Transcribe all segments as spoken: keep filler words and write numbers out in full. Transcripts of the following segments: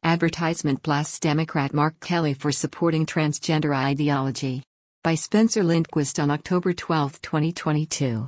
Advertisement blasts Democrat Mark Kelly for supporting transgender ideology. By Spencer Lindquist on October twelfth, twenty twenty-two.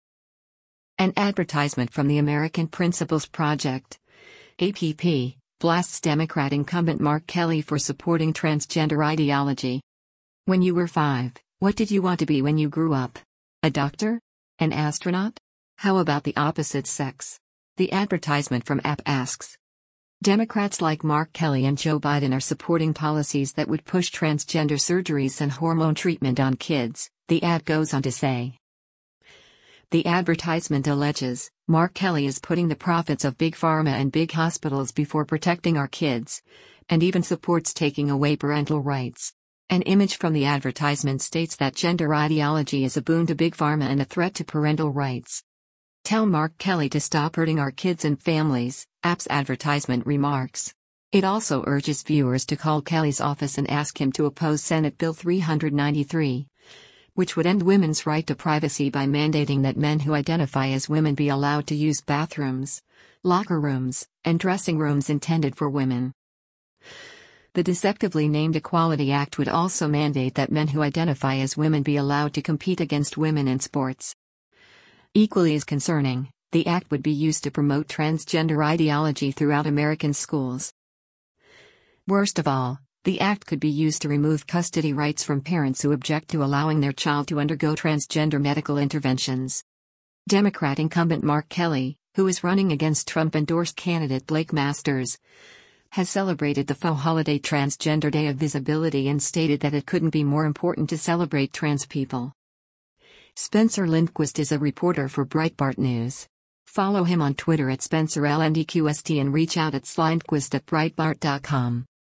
An advertisement from the American Principles Project, A P P, blasts Democrat incumbent Mark Kelly for supporting transgender ideology. When you were five, what did you want to be when you grew up? A doctor? An astronaut? How about the opposite sex? The advertisement from A P asks. Democrats like Mark Kelly and Joe Biden are supporting policies that would push transgender surgeries and hormone treatment on kids, the ad goes on to say. The advertisement alleges, Mark Kelly is putting the profits of big pharma and big hospitals before protecting our kids, and even supports taking away parental rights. An image from the advertisement states that gender ideology is a boon to big pharma and a threat to parental rights. Tell Mark Kelly to stop hurting our kids and families, A P's advertisement remarks. It also urges viewers to call Kelly's office and ask him to oppose Senate Bill three ninety-three. Which would end women's right to privacy by mandating that men who identify as women be allowed to use bathrooms, locker rooms, and dressing rooms intended for women. The deceptively named Equality Act would also mandate that men who identify as women be allowed to compete against women in sports. Equally as concerning, the act would be used to promote transgender ideology throughout American schools. Worst of all, the act could be used to remove custody rights from parents who object to allowing their child to undergo transgender medical interventions. Democrat incumbent Mark Kelly, who is running against Trump-endorsed candidate Blake Masters, has celebrated the faux holiday Transgender Day of Visibility and stated that it couldn't be more important to celebrate trans people. Spencer Lindquist is a reporter for Breitbart News. Follow him on Twitter at Spencer L N D Q S T and reach out at slindquist at breitbart dot com.